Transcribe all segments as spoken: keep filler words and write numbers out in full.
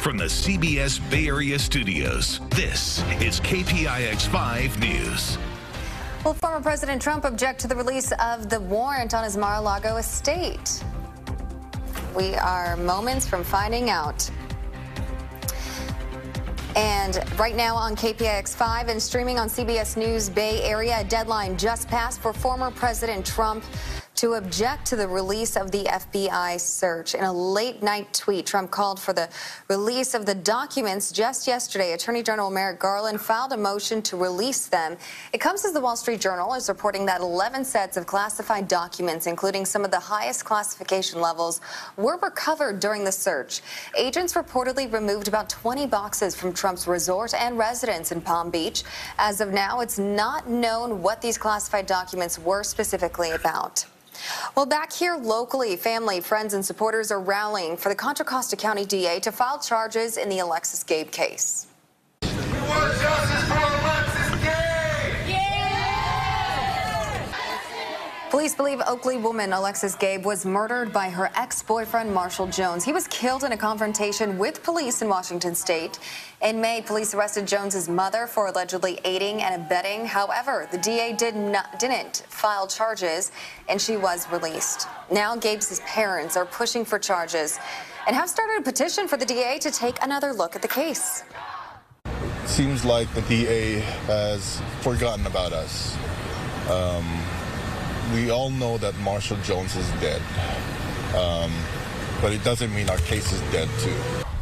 From the C B S Bay Area studios, this is K P I X five News. Will former President Trump object to the release of the warrant on his Mar-a-Lago estate? We are moments from finding out. And right now on K P I X five and streaming on C B S News Bay Area, a deadline just passed for former President Trump to object to the release of the F B I search. In a late-night tweet, Trump called for the release of the documents. Just yesterday, Attorney General Merrick Garland filed a motion to release them. It comes as the Wall Street Journal is reporting that eleven sets of classified documents, including some of the highest classification levels, were recovered during the search. Agents reportedly removed about twenty boxes from Trump's resort and residence in Palm Beach. As of now, it's not known what these classified documents were specifically about. Well, back here locally, family, friends, and supporters are rallying for the Contra Costa County D A to file charges in the Alexis Gabe case. We want justice for Alexis Gabe! Yeah! Police believe Oakley woman Alexis Gabe was murdered by her ex-boyfriend Marshall Jones. He was killed in a confrontation with police in Washington State. In May, police arrested Jones's mother for allegedly aiding and abetting. However, the D A did not, didn't file charges, and she was released. Now, Gabe's parents are pushing for charges and have started a petition for the D A to take another look at the case. It seems like the D A has forgotten about us. Um, we all know that Marshall Jones is dead, um, but it doesn't mean our case is dead, too.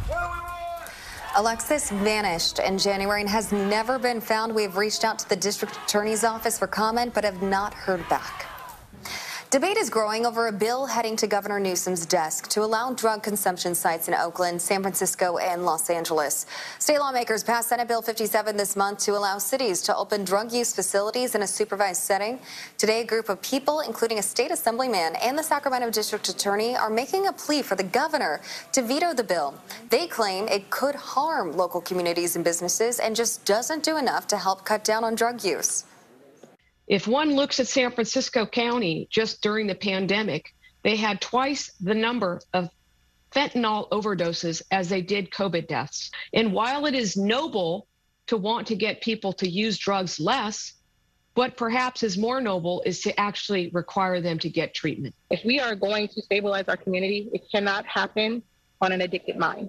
Alexis vanished in January and has never been found. We have reached out to the district attorney's office for comment, but have not heard back. Debate is growing over a bill heading to Governor Newsom's desk to allow drug consumption sites in Oakland, San Francisco, and Los Angeles. State lawmakers passed Senate Bill fifty-seven this month to allow cities to open drug use facilities in a supervised setting. Today, a group of people, including a state assemblyman and the Sacramento district attorney, are making a plea for the governor to veto the bill. They claim it could harm local communities and businesses and just doesn't do enough to help cut down on drug use. If one looks at San Francisco County, just during the pandemic, they had twice the number of fentanyl overdoses as they did COVID deaths. And while it is noble to want to get people to use drugs less, what perhaps is more noble is to actually require them to get treatment. If we are going to stabilize our community, it cannot happen on an addicted mind.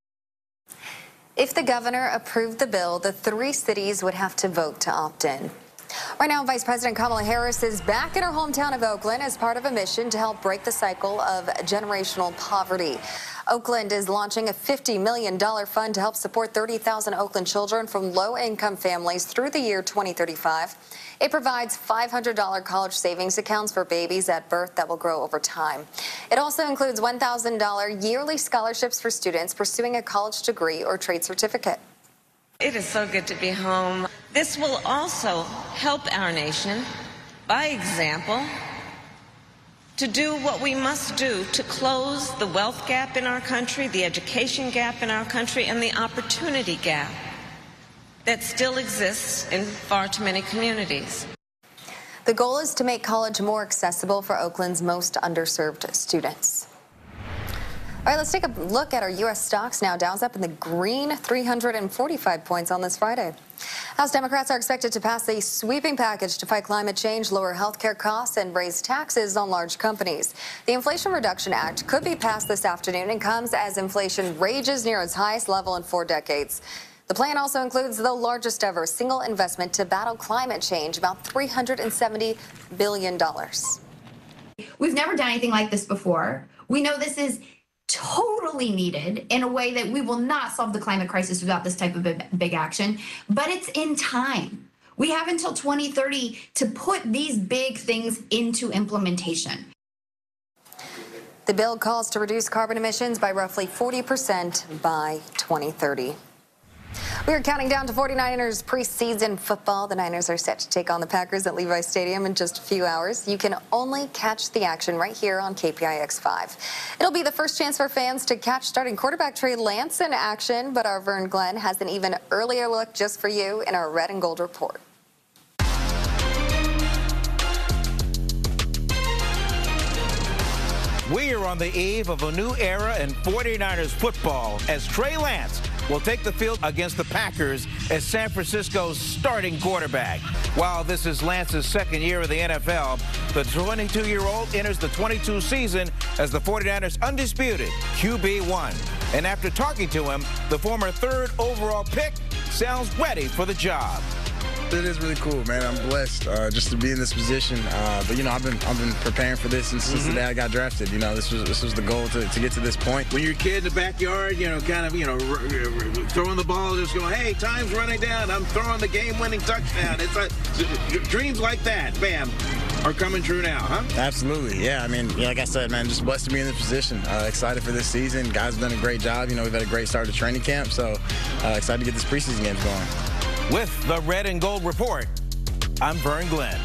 If the governor approved the bill, the three cities would have to vote to opt in. Right now, Vice President Kamala Harris is back in her hometown of Oakland as part of a mission to help break the cycle of generational poverty. Oakland is launching a fifty million dollars fund to help support thirty thousand Oakland children from low-income families through the year twenty thirty-five. It provides five hundred dollars college savings accounts for babies at birth that will grow over time. It also includes one thousand dollars yearly scholarships for students pursuing a college degree or trade certificate. It is so good to be home. This will also help our nation, by example, to do what we must do to close the wealth gap in our country, the education gap in our country, and the opportunity gap that still exists in far too many communities. The goal is to make college more accessible for Oakland's most underserved students. All right, let's take a look at our U S stocks now. Dow's up in the green, three hundred forty-five points on this Friday. House Democrats are expected to pass a sweeping package to fight climate change, lower health care costs, and raise taxes on large companies. The Inflation Reduction Act could be passed this afternoon and comes as inflation rages near its highest level in four decades. The plan also includes the largest ever single investment to battle climate change, about three hundred seventy billion dollars. We've never done anything like this before. We know this is totally needed in a way that we will not solve the climate crisis without this type of big action, but it's in time. We have until twenty thirty to put these big things into implementation. The bill calls to reduce carbon emissions by roughly forty percent by twenty thirty. We are counting down to forty-niners preseason football. The Niners are set to take on the Packers at Levi Stadium in just a few hours. You can only catch the action right here on K P I X five. It'll be the first chance for fans to catch starting quarterback Trey Lance in action, but our Vern Glenn has an even earlier look just for you in our Red and Gold report. We are we're on the eve of a new era in forty-niners football as Trey Lance will take the field against the Packers as San Francisco's starting quarterback. While this is Lance's second year in the N F L, the twenty-two-year-old enters the twenty-two season as the forty-niners' undisputed Q B one. And after talking to him, the former third overall pick sounds ready for the job. It is really cool, man. I'm blessed uh, just to be in this position. Uh, but you know, I've been I've been preparing for this since, mm-hmm. since the day I got drafted. You know, this was this was the goal to, to get to this point. When you're a kid in the backyard, you know, kind of you know r- r- throwing the ball, just going, hey, time's running down. I'm throwing the game-winning touchdown. It's like dreams like that, bam, are coming true now, huh? Absolutely, yeah. I mean, yeah, like I said, man, just blessed to be in this position. Uh, excited for this season. Guys have done a great job. You know, we've had a great start to training camp, so uh, excited to get this preseason games going. With the Red and Gold Report, I'm Vern Glenn.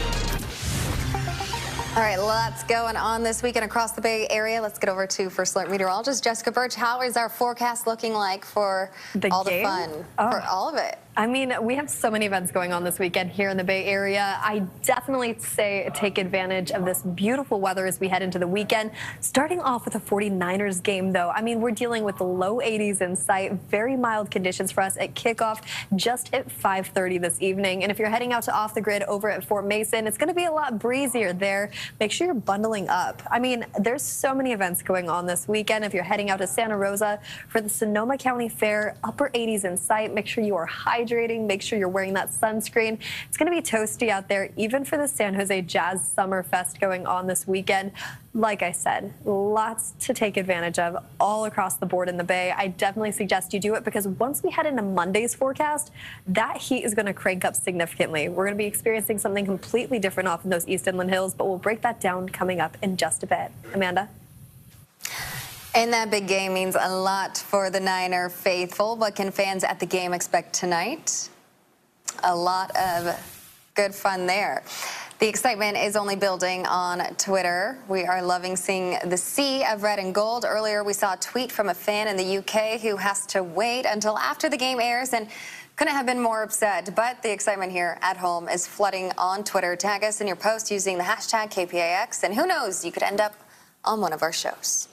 All right, lots going on this weekend across the Bay Area. Let's get over to First Alert meteorologist Jessica Birch. How is our forecast looking like for the all game? the fun, oh. for all of it? I mean, we have so many events going on this weekend here in the Bay Area. I definitely say take advantage of this beautiful weather as we head into the weekend. Starting off with a forty-niners game, though. I mean, we're dealing with the low eighties in sight, very mild conditions for us at kickoff just at five thirty this evening. And if you're heading out to Off the Grid over at Fort Mason, it's going to be a lot breezier there. Make sure you're bundling up. I mean, there's so many events going on this weekend. If you're heading out to Santa Rosa for the Sonoma County Fair, upper eighties in sight. Make sure you are hydrated. Make sure you're wearing that sunscreen. It's going to be toasty out there, even for the San Jose Jazz Summer Fest going on this weekend. Like I said, lots to take advantage of all across the board in the Bay. I definitely suggest you do it because once we head into Monday's forecast, that heat is going to crank up significantly. We're going to be experiencing something completely different off in those East Inland Hills, but we'll break that down coming up in just a bit. Amanda? And that big game means a lot for the Niner faithful. What can fans at the game expect tonight? A lot of good fun there. The excitement is only building on Twitter. We are loving seeing the sea of red and gold. Earlier, we saw a tweet from a fan in the U K who has to wait until after the game airs and couldn't have been more upset. But the excitement here at home is flooding on Twitter. Tag us in your post using the hashtag K P A X, and who knows, you could end up on one of our shows.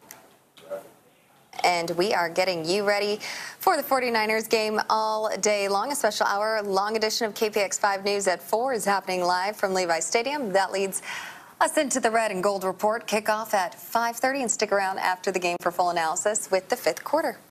And we are getting you ready for the forty-niners game all day long. A special hour long edition of K P X five News at four is happening live from Levi Stadium. That leads us into the Red and Gold Report. Kickoff at five thirty, and stick around after the game for full analysis with the fifth quarter.